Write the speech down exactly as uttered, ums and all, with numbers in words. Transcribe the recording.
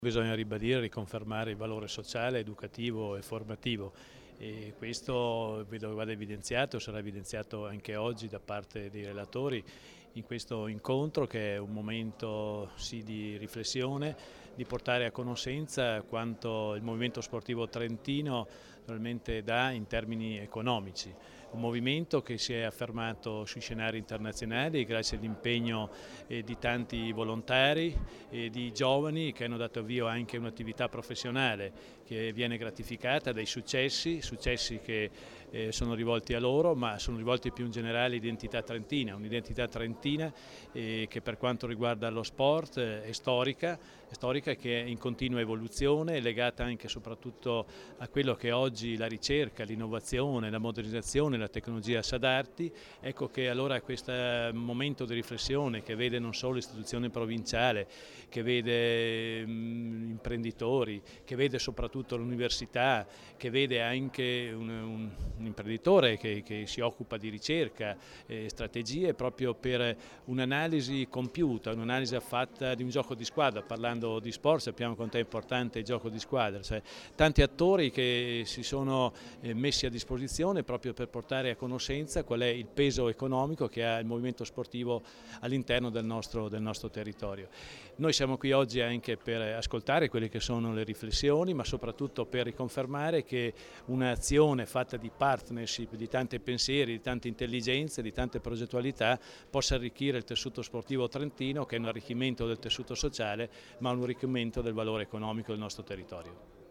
Bisogna ribadire e riconfermare il valore sociale, educativo e formativo, e questo vedo che vada evidenziato, sarà evidenziato anche oggi da parte dei relatori in questo incontro, che è un momento sì di riflessione, di portare a conoscenza quanto il movimento sportivo trentino realmente dà in termini economici. Un movimento che si è affermato sui scenari internazionali grazie all'impegno eh, di tanti volontari e di giovani che hanno dato avvio anche a un'attività professionale che viene gratificata dai successi, successi che eh, sono rivolti a loro, ma sono rivolti più in generale all'identità trentina, un'identità trentina eh, che per quanto riguarda lo sport eh, è storica, è storica che è in continua evoluzione, è legata anche e soprattutto a quello che oggi la ricerca, l'innovazione, la modernizzazione, la tecnologia sa darti. Ecco che allora questo momento di riflessione che vede non solo l'istituzione provinciale, che vede mh, imprenditori, che vede soprattutto l'università, che vede anche un, un, un imprenditore che, che si occupa di ricerca e strategie proprio per un'analisi compiuta, un'analisi fatta di un gioco di squadra. Parlando di sport sappiamo quanto è importante il gioco di squadra, cioè, tanti attori che si sono messi a disposizione proprio per portare a conoscenza qual è il peso economico che ha il movimento sportivo all'interno del nostro, del nostro territorio. Noi siamo qui oggi anche per ascoltare quelle che sono le riflessioni, ma soprattutto per riconfermare che un'azione fatta di partnership, di tanti pensieri, di tante intelligenze, di tante progettualità possa arricchire il tessuto sportivo trentino, che è un arricchimento del tessuto sociale, ma un arricchimento del valore economico del nostro territorio.